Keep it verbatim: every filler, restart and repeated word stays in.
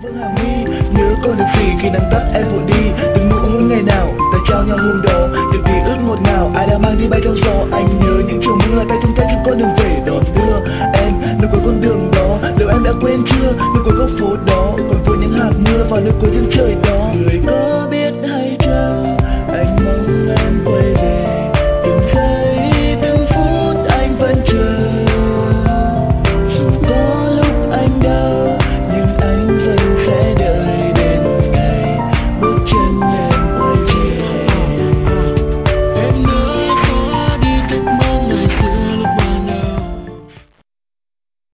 Vương Hà My nhớ con được gì khi nắng tắt em vội đi, từng nụ hôn ngày nào ta trao nhau hôm đó, những ký ức ngọt ngào ai đã mang đi bay trong gió. Anh nhớ những chiều mưa tay trong tay chúng con đường về đón đưa em nơi cuối con đường đó, liệu em đã quên chưa nơi cuối góc phố đó còn vương những hạt mưa vào nơi cuối chân trời đó.